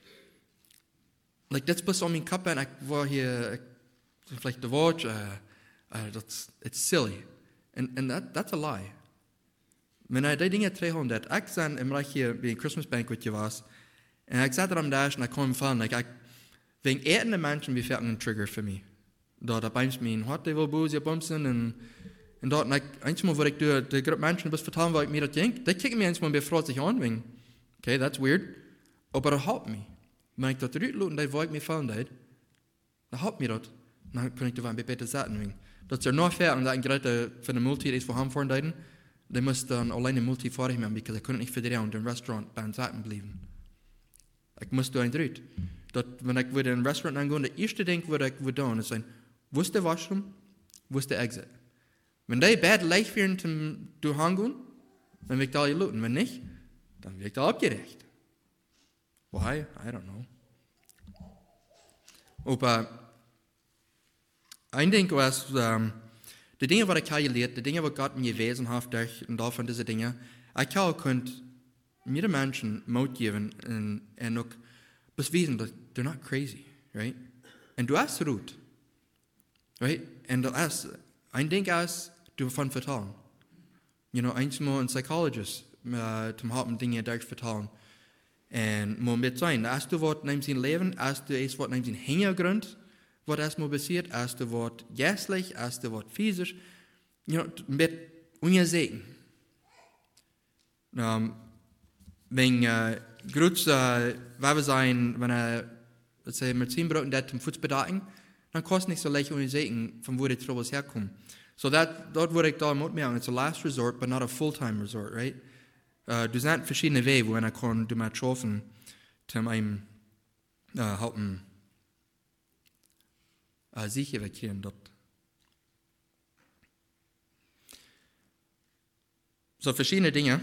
das ist um meinen Kopf, und ich war hier, vielleicht das Wort, it's silly. And that's a lie. Wenn ich die Dinge tragen, dass ich dann im Reich hier bei einem Christmas Banquet war, und ich saß am Tisch und ich kam von, wegen erdende Menschen, wie fährt ein Trigger für mich. Da bei mir, hat die wohl Busse bumsen, und dort, einmal, wo ich die Gruppe Menschen was vertrauen, weil ich mir das denke, die kicken mir einmal befreit sich an, wegen, okay, that's weird, aber das helpt mich. Wenn ich das rüttle und die wollte mir fallen, das helpt mir das. Dann kann ich da ein bisschen besser sagen, wegen. Das ist ja noch fair, und ich gerade für eine Multi, die ist vorhanden vor den die muss dann alleine Multi fertig machen, weil ich konnte nicht für die und im Restaurant bei den Seiten bleiben. Ich musste ein Dritt. Wenn ich wieder in ein Restaurant angehen, der erste Ding, was ich würde tun, ist sein, wo ist der Washroom, wo ist der Exit? Wenn die Bad leicht werden zum Durchhangehen, dann wird da gelooten. Wenn nicht, dann wird da abgerecht. Why? I don't know. Aber ein Ding was, die Dinge, die ich gelernt, die Dinge, die Gott mir gewesen hat, und davon diese Dinge, ich könnte mir Menschen Mut geben und auch beweisen, dass they're not crazy, right? Und du hast Ruth, right? Und du hast, ein Ding ist, du davon vertrauen. Einmal ein Psychologist, zum Haupten Dinge durch vertrauen. Und muss mit sein, hast du was in seinem Leben, hast du was in seinem Hintergrund, was erstmal passiert, hast du was geistlich, hast du was physisch, mit ungesehen. Wenn Grutz, wir sein, wenn mit 10 Broten das zum Fuß bedachen, dann kostet nicht so leicht ungesehen, von wo die Troubles herkommen. So dort würde ich da mit mir, it's a last resort, but not a full-time resort, right? Du sind verschiedene Wege, wo einer kann, du mal schaffen, zum einem halten, sicher wegkehren dort. So verschiedene Dinge.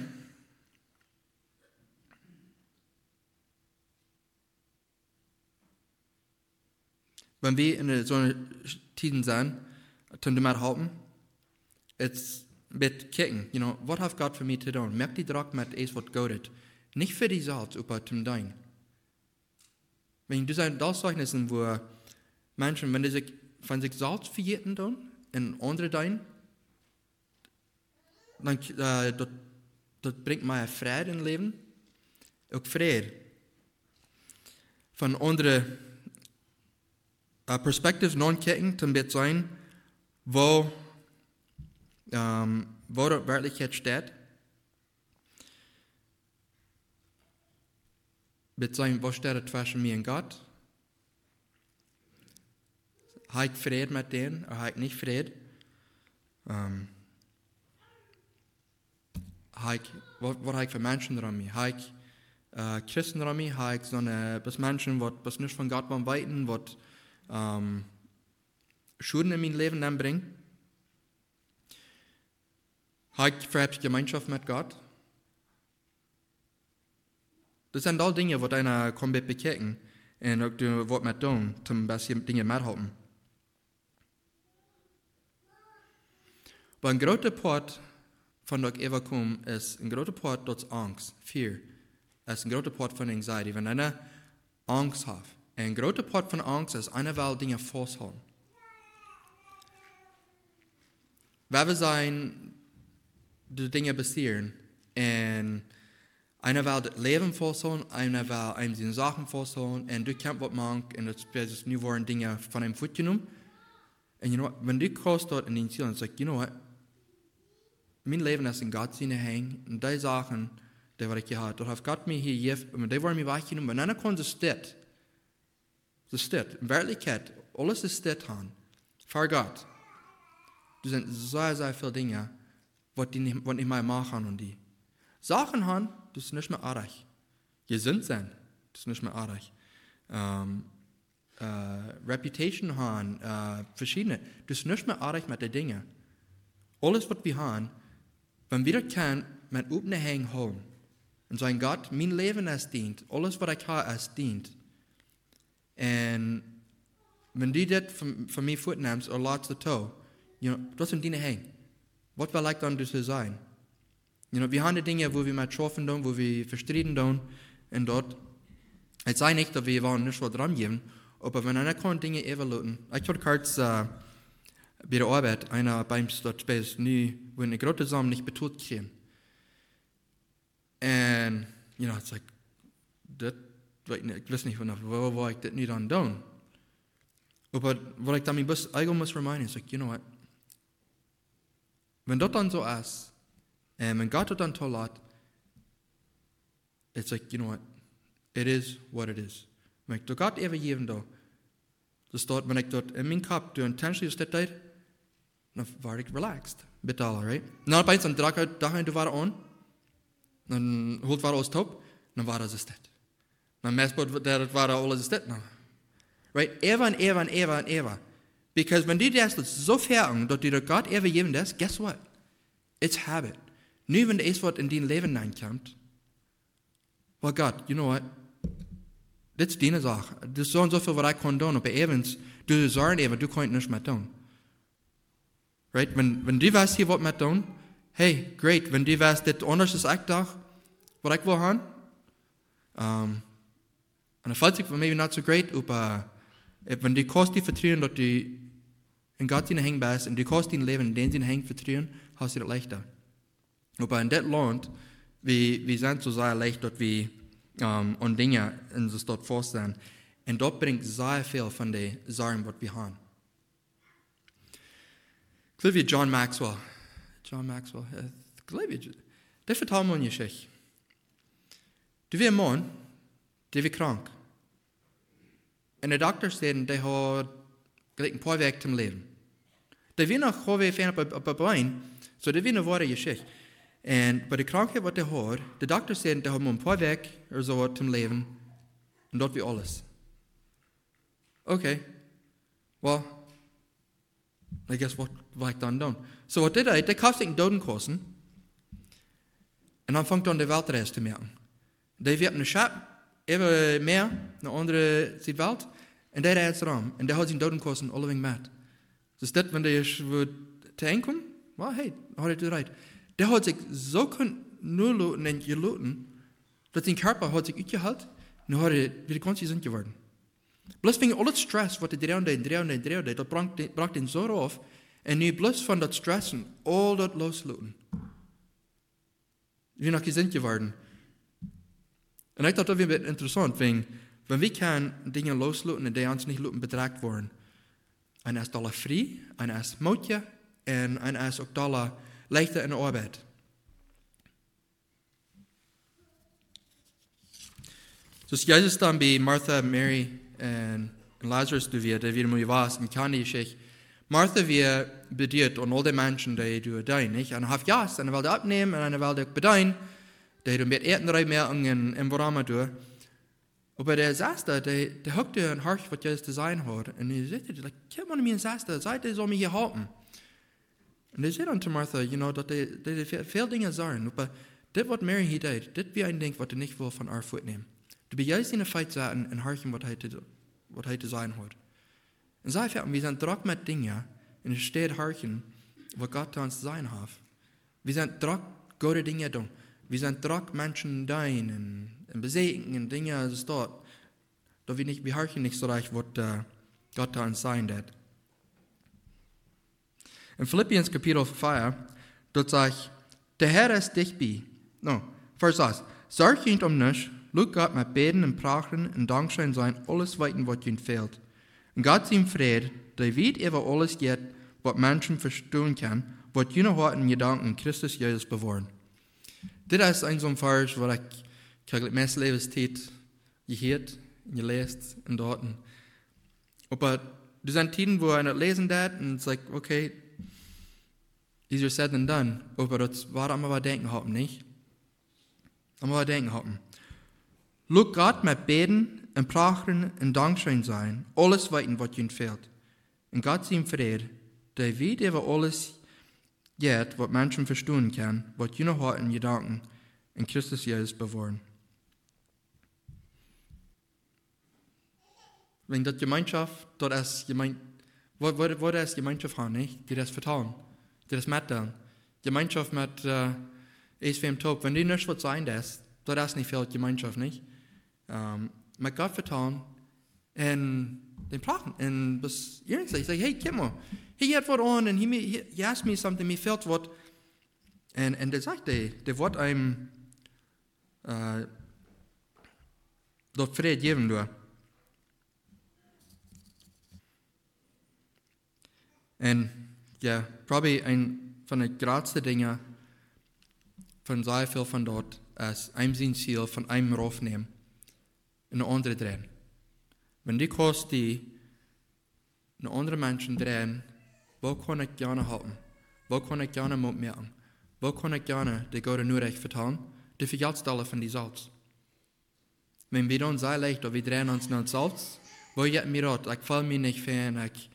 Wenn wir in so einer Tiden sind, dann du mal halten, es mit kicken, was hat Gott für mich zu tun? Merkt die Druck mit es, was Gott hat. Nicht für die Salz, aber zum Dein. Wenn du sagst, das Zeugnissen, wo Menschen, wenn sie von sich Salz verjäten tun, in andere Dein, dann das bringt mir Frieden im Leben, auch Frieden. Von anderen Perspektiven non-kicken, zum Bett sein, wo dort Wirklichkeit steht. Mit sein, wo steht zwischen mir und Gott? Habe ich Frieden mit denen, oder habe ich nicht Frieden? Was habe ich für Menschen dran mir? Habe ich Christen dran mir? Habe ich so eine Menschen, was nicht von Gott wollen weiten, was Schulden in mein Leben anbringen? Habe ich vielleicht Gemeinschaft mit Gott? Das sind all Dinge, die einer kommt bekehren und auch du was mit tun, zum bisschen Dinge mithalten. Aber ein großer Part von der Evakuum ist ein großer Part dort Angst, Fear. Es ist ein großer Part von Anxiety. Wenn einer Angst hat, ein großer Part von Angst ist, einer will Dinge festhalten. Wenn wir sein, die Dinge passieren, und einer will das Leben festhalten, einer will einem seine Sachen festhalten, und du kannst was machen, und das new waren Dinge von einem Fuß genommen. Und wenn du kommst dort in den Ziel und sagst, mein Leben ist in Gott seine Hängen, und die Sachen, die ich gehabt, dort hat Gott mir hier gegeben, und die waren mir weggenommen, und einer kann das steht. Das steht. In Wirklichkeit, alles ist steht haben. Für Gott. Das sind sehr, sehr viele Dinge, was ich nicht mehr machen und die. Sachen haben, das ist nicht mehr arg. Gesund sein, das ist nicht mehr arg. Reputation haben, verschiedene, das ist nicht mehr arg mit den Dingen. alles, was wir haben, wenn wir das können, mit offenen Hängen holen und sagen, Gott, mein Leben ist dient, alles, was ich habe, ist dient. Und wenn du das von mir fortnimmst oder lässt das das sind deine Hänge. Was will ich dann dazu sein? Wir haben die Dinge, wo wir mit schaffen, wo wir verstreiten, und dort, ich sage nicht, dass wir nicht was dran geben, aber wenn einer kann Dinge evaluieren, ich hatte kurz bei der Arbeit, einer beim dort Space, wo eine Grotte zusammen nicht betont kriegen. Und, it's like, ich weiß nicht, wo war ich das nicht dann tun. Aber was ich damit eigentlich muss reminden, ist, like, what? Wenn das dann so ist, wenn Gott das dann toll hat, it's like, what? It is what it is. Wenn ich Gott übergeben da, das dort, wenn ich dort in meinem Kopf durch intensiv steht, dann war ich relaxed. Bitte alle, right? Na, bei uns dann dahin du war an, dann holt war aus Top, dann war das das. Dann messt das war alles das. Right? Ever. Because when du das so fern, dass dir Gott übergeben das, guess what? It's habit. Nur wenn das was in dein Leben hineinkommt, well, Gott, you know what? Das ist deine Sache. Das ist so und so viel, was ich kann tun. Aber evans, du sagst eben, du kannst nicht mehr tun. Right? Wenn du weißt, hier was mit tun, hey, great. Wenn du weißt, das anders ist ich doch, was ich will haben, und dann fällt sich maybe not so great, aber wenn du kannst die vertrauen, dass du in Gott seine Hänge bist, und du kannst dein Leben in den seine Hänge vertrauen, hast du das leichter. Aber in das Land, wir sind so sehr leicht, dass wir und Dinge uns dort vorstellen. Und dort bringt sehr viel von den Sachen, was wir haben. Ich glaube, John Maxwell, ich glaube, der vertelt mir eine Geschichte. Du wirst ein Mann, der wird krank. Und der Doktor sagt, der hat ein paar Wege zum Leben. Der wird noch fern auf ein Bein, so der wird eine wahre Geschichte. Und bei der Krankheit, was der hat, der Doktor sagt, der hat nur ein paar Wege oder so zum Leben. Und dort wie alles. Okay. Well, I guess was ich dann tun? So, was der kauft sich einen Dodenkosten. Und dann fängt an, die Weltreise zu merken. Der wird eine Stadt, immer mehr, eine andere sieht Welt. Und der reist rum. Und der hat sich einen Dodenkosten alle wegen mit. Dus dat, wenn der te einkommt, well, hey, hat er recht. Der hat sich so nur looten und gelooten, dass sein Körper hat sich uitgehaald und hat er wieder ganz gesund geworden. Bloß wegen alles Stress, was er dreht, das bracht ihn so auf, und nu bloß von dat Stressen, all dat loslooten. Wir noch gesund geworden. Und ich dachte, das wäre interessant, wenn wir können Dinge loslooten und die uns nicht looten betragt worden. Einer ist alle frei, einer ist moutje, und einer ist auch alle leichter in der Arbeit. So ist Jesus dann bei Martha, Mary und Lazarus, der wieder mal was, und kann die Geschichte. Martha wird bedient und all die Menschen, die du bedienen, nicht? Und hat ja, eine will abnehmen, und eine will dich bedienen, die du mit Erdenreich mehr in Borama durch. Aber der Saster, der hockt dir ein Herz, was Jesus zu sein hat. Und er sagt, komm mal mir ein Saster, seid ihr soll mich hier halten. Und er sagt dann zu Martha, dass die viele Dinge sagen, aber das, was Mary hier tut, das ist ein Ding, was er nicht will von ihr Fuß nehmen. Du bist in der Feit sagen und horchen, was er zu sein hat. Und sei fertig, wir sind drauf mit Dingen, und es steht horchen, was Gott uns zu sein hat. Wir sind drauf gute Dinge tun. Wir sind drauf Menschen dein und besiegen und Dinge, das dort. Da wir horchen nicht so recht, was Gott uns sein wird. In Philippians Kapitel 5, dort sagt, der Herr ist dich bei. No, Vers 1. Sorg nicht nichts, lüg Gott mit Beten und Prachen und Dankschein sein, alles weiten, was ihnen fehlt. Und Gott ihm Friede, der weit über alles geht, was Menschen verstehen können, was ihnen Worten und Gedanken Christus Jesus bewahren. Das ist ein so ein Vers, wo ich meist Lebenszeit gehört, gelesen und dort. Aber du sind Zeiten, wo einer lesen das und es sagt, okay, easier said than done. Aber das war einmal was denken haben, nicht? Einmal was denken haben. Look Gott mit Beten und Prachen und Dankschein sein, alles weiten, was ihnen fehlt. Und Gott ihm Friede, der weit über alles jetzt, was Menschen verstehen kann, was je noch in Gedanken in Christus Jesus bewahren. Wenn das Gemeinschaft, das ist wo das Gemeinschaft haben, nicht? Die das vertrauen, die das mitteilen. Gemeinschaft mit SWM Top, wenn die nicht was sein, das ist nicht viel Gemeinschaft, nicht? Mit Gott vertrauen und den praten. Und bis ehrlich ich sage, hey, komm mal, hier hat was an, und he asked me something, mir fehlt was. Und der sagt, der wird einem dort Frieden geben, du. Und ja, probably ein von den größten Dingen von sehr viel von dort ist ein Ziel von einem raufnehmen und eine andere drehen. Wenn die kost die eine andere Menschen drehen, wo kann ich gerne halten? Wo kann ich gerne mitmachen? Wo kann ich gerne die Gott nur recht vertrauen? Die vergeltstellen von die Salz. Wenn wir dann sehr leicht, oder wir drehen uns nach Salz, wo ich mir dort, ich fall mir nicht fern,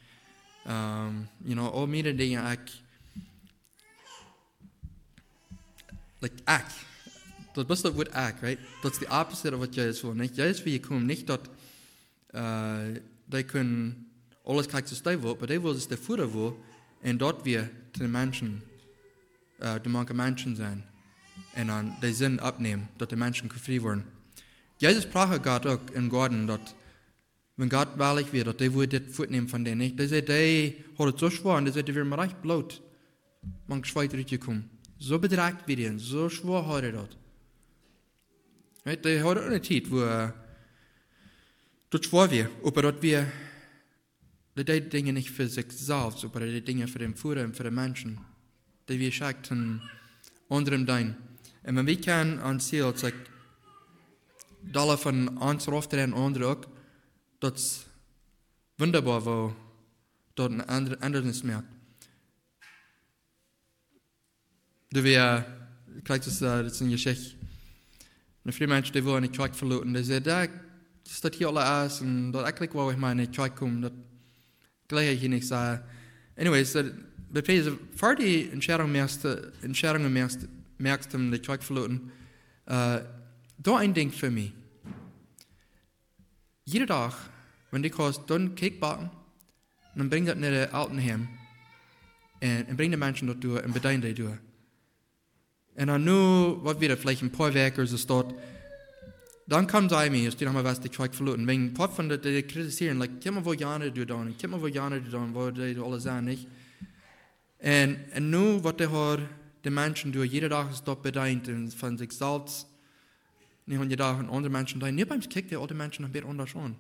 all meine Dinge, das bist das Wort right? Das ist die Opposite of was Jesus will, nicht? Jesus will kommen, nicht dort, die können alles kriegen, was die will, aber die will, dass der Führer will, und dort wir zu den Menschen, die manche Menschen sein, und dann die Sinn abnehmen, dass die Menschen frei werden. Jesus sprach Gott auch in Garten, dort, wenn Gott wahrlich wird, dass die will das fortnehmen von denen nicht. Die sagt, die hat es so schwer, und die sagt, die werden mir recht blut, man geschweit durchgekommen. So bedragt wir ihn, so schwer hat dort. Right? Die hat auch eine Zeit, wo dort schwer wir, aber dort wir die Dinge nicht für sich selbst, aber die Dinge für den Führer und für die Menschen, die wir schauen anderen dein. Und wenn wir können an Ziel, sagt, Dollar von uns raufdrehen und andere auch, das ist wunderbar, wo dort ein anderes merkt. Du kriegst das ist eine Geschichte. Ein Friedmensch, der will eine Track verloren, der sagt, das ist hier alles und das eigentlich, wo ich meine Track komme, das gleich ich nicht sagen. Anyways, vor die Entscheidungen merkst du, die Track verloren, da ein Ding für mich. Jeden Tag, wenn die kost, dann Kickbacken, dann bring das in den Altenheim und bring die Menschen dort durch und bedein die durch. Und dann nur, was wieder, vielleicht ein paar Werke oder so dort, dann kommen sie mir, ist die nochmal was, die Track verloren. Wenn ein paar von denen kritisieren, like, komm mal, wo Jana du dann, komm mal, wo Jana du dann, wo die alle sagen, nicht? Und nur, was die Menschen durch, jeden Tag ist dort bedeint und von sich selbst, nicht an jeder und andere Menschen da. Nicht beim Kick, die anderen Menschen ein bisschen anders an.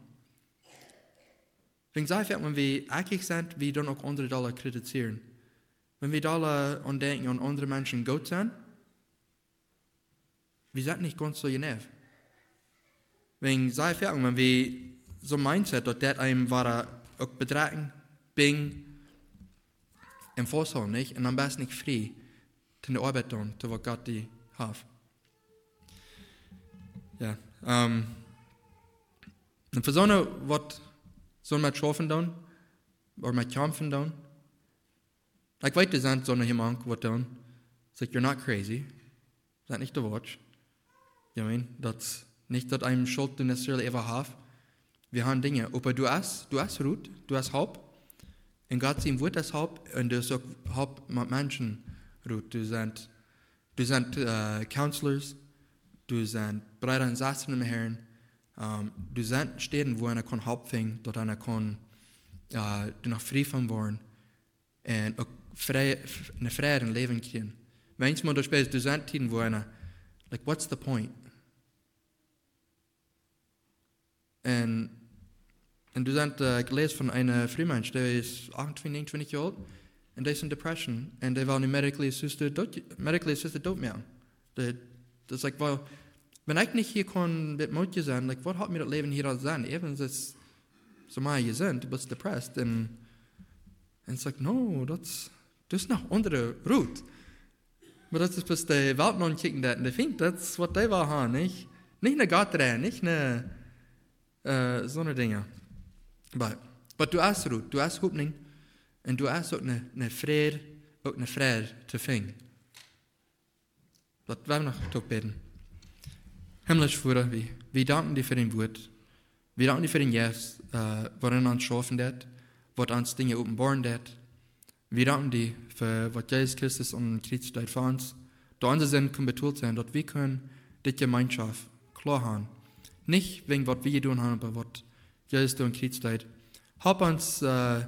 Wenn wir eckig sind, wir dann auch andere da kritisieren. Wenn wir da denken an andere Menschen gut sind, wir sind nicht ganz so genau. Wenn wir so Mindset, dass das einem war, auch betrachten, bing, im Vorsaal, nicht? Und am besten nicht frei, zu der Arbeit tun, zu was Gott die hat. Ja, und für so eine, was soll man schaffen dann, oder man kämpfen dann, ich weiß, das sind so eine jemand, was dann, sagt, you're not crazy, das ist nicht der Wort, you know, das nicht, dass einem Schuld du necessarily ever hast, wir haben Dinge, aber du hast Ruth, du hast Haupt, und Gott sagt, wird das Haupt, und du hast auch Haupt mit Menschen, Ruth, du sind Counselors, du sind bereit an Sachen im Herrn. Du sind Städten, wo einer kann Hauptfing, dort einer kann du noch frei von worden und auch eine Freiheit leben können. Manchmal du spielst, du sind Tiden, wo einer, like, what's the point? Und du sind gelesen von einem Frühmensch, der ist 28, 29 Jahre alt, und der ist in Depression, und der war nicht medically assisted tot mehr. Das ist like, well, wenn ich nicht hier kann mit Mut sein, like, was hat mir das Leben hier als sein? Eben, das so mal ihr sind, du bist depressed. Und es sagt, no, das ist noch andere Route. Aber das ist, was die Welt noch kicken, und die finden, das ist, was die war haben, nicht eine Gott rein, nicht eine, so eine Dinge. Aber du hast Ruhe, du hast Hoffnung, und du hast auch eine Friede, auch eine Freude zu finden. Laten we nog tot bidden. Himmlische Vater, wir danken dir für dein Wort. Wir danken dir für den Jesus, worin uns schaffen wird, was uns Dinge offenbaren wird. Wir danken dir für was Jesus Christus und Kreuz tut für uns. Da unser Sinn kann betont sein, dass wir können die Gemeinschaft klar haben. Nicht wegen was wir tun haben, aber was Jesus und Kreuz tut. Hab uns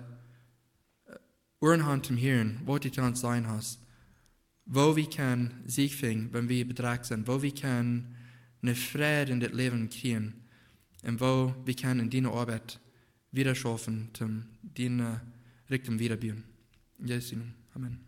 Ohren haben zum Hören, was du zu uns sein hast. Wo wir können Sieg finden, wenn wir betragt sind. Wo wir können eine Freude in das Leben kriegen. Und wo wir können in deiner Arbeit wieder schaffen, zum deiner Richtung wiederbauen. In Jesu Namen. Amen.